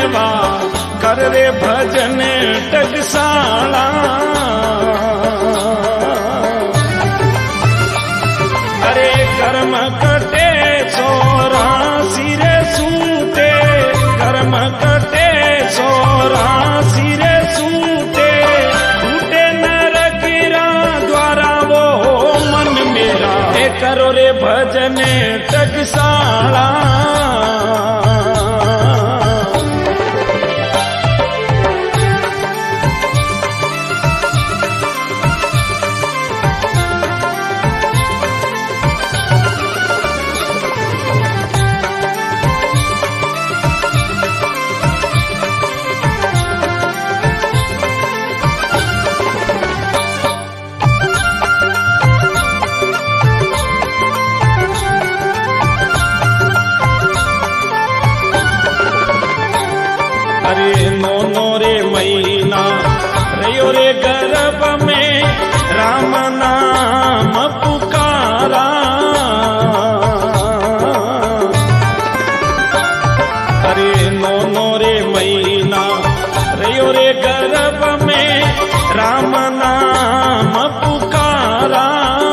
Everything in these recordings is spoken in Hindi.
मनवा कर रे भजन टकसाला। अरे कर्म कटे सोरा सिरे सूते, कर्म कटे सोरा सिरे सूते, टूटे नरकिरा द्वारा वो मन मेरा, हे करो रे भजन टकसाला। नो रे महीना रयो रे गर्भ में राम नाम पुकारा। अरे नो रे महीना रयो रे गर्भ में राम नाम पुकारा।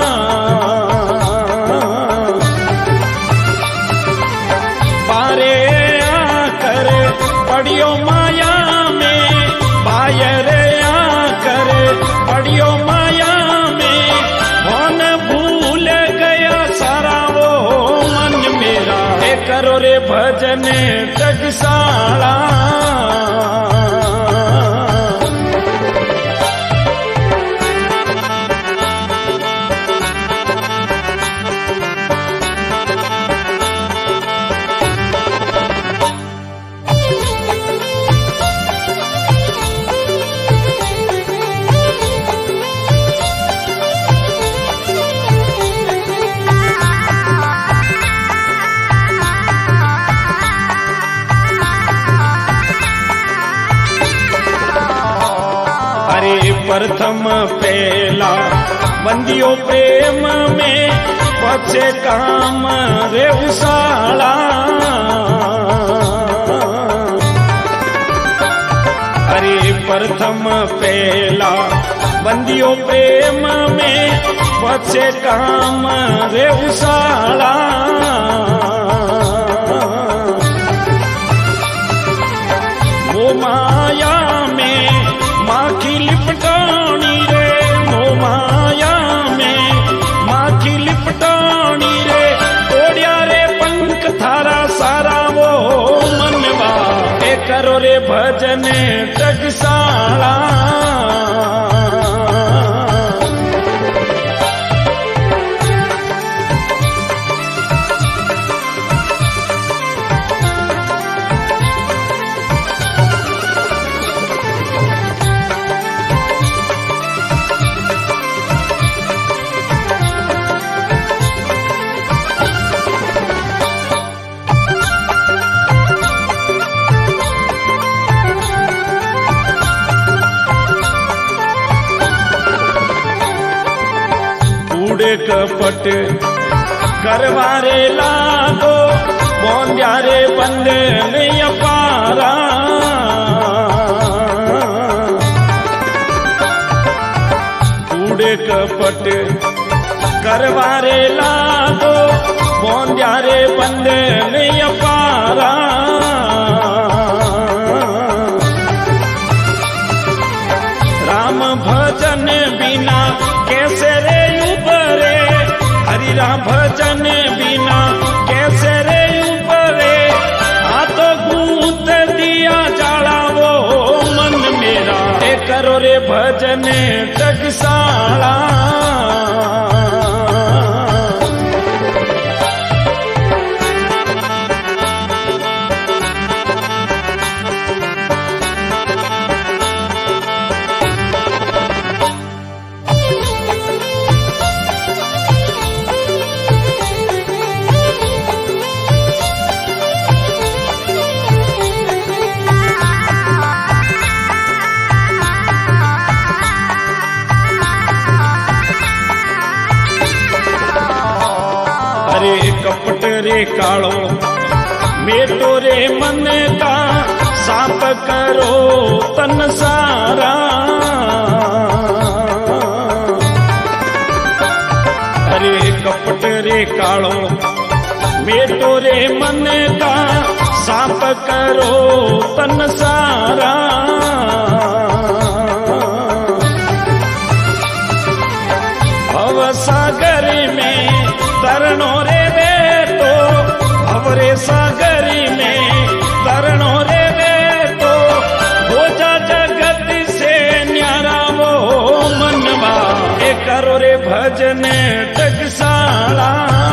पारे आकर पड़ियो माया में, बायरे आकर पड़ियो माया में, कौन भूल गया सारा वो मन मेरा, हे करो रे भजन टकसाला। प्रथम पहला बंदियों प्रेम में, पछे काम रे उसाला। अरे प्रथम पहला बंदियों प्रेम में, पछे काम रे उसाला। वो माया में माखी लिपटानी रे, वो माया में माखी लिपटानी रे, तोड़िया रे पंख थारा सारा वो मनवा, हे करो रे भजन टकसाला। कपट करवारे लागो, बोंद्यारे बंधन अपारा। कूड़े कपट करवारे लागो, बोंद्यारे बंधन अपारा। राम भजन बिना कैसे रे उबरे, हरि राम भजन बिना कैसे रे उबरे, आ तो गूंथ दिया जाला वो मन मेरा, हे करो रे भजन टकसाला। कपट रे कालो मेटो रे मन का साफ करो तन सारा। अरे कपट रे कालो मेटो रे मन का, साफ करो तन सारा। भव सागर में तरणो रे बेटो, भवरे सागर में तरणो रे बेटो। हो जा जगत से न्यारा वो मनवा, ए करो रे भजन टकसाला।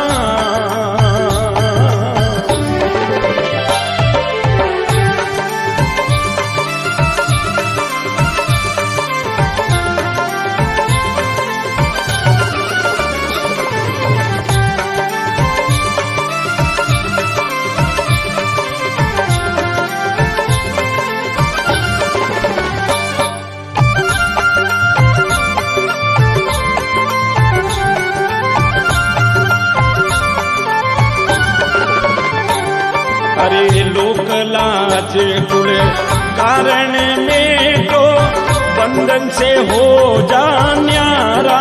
अरे लोक लाज गुण कारण में को, बंधन से हो जा न्यारा।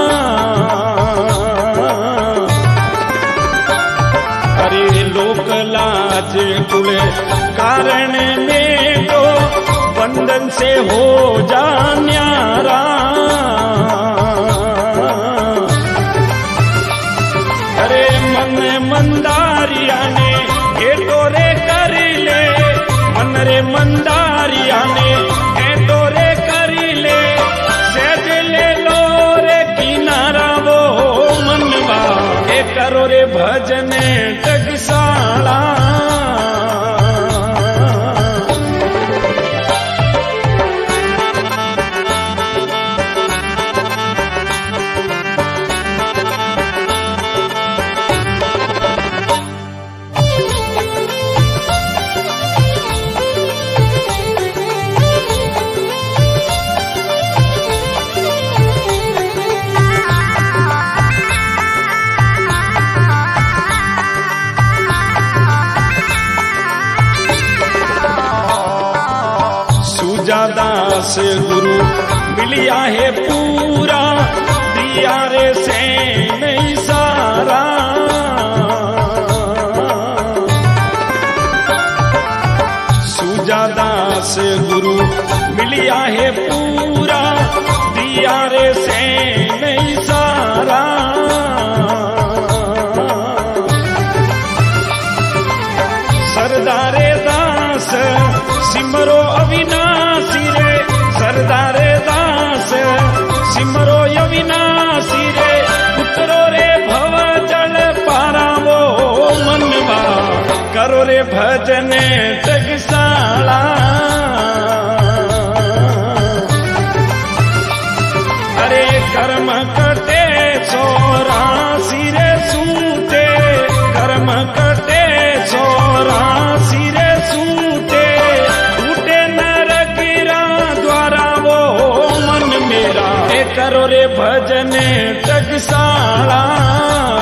अरे लोक लाज गुण कारण में को, बंधन से हो जा न्यारा। अरे मन मंदारिया ने टोरे कर ले, मन रे मंदारिया ने टोरे कर ले। सहज ले लो रे किनारा वो मनवा, ए करो रे भजन टकसाला। दास गुरु मिलिया है पूरा, दिया रे से नहीं सारा। सूजा दास गुरु मिलिया है पूरा, दिया रे से नहीं सारा। सरदारे दास सिमरो अविनाशी रे, सरदारे दास सिमरो अविनाशी रे। उतरो रे भव जल पारावो मनवा, करो रे भजन टकसाला। अरे कर्म कटे 84 रे सूते, कर्म कटे 84 रे सूते। टूटे नरक द्वारा वो मन मेरा, ए करो रे भजन टकसाला।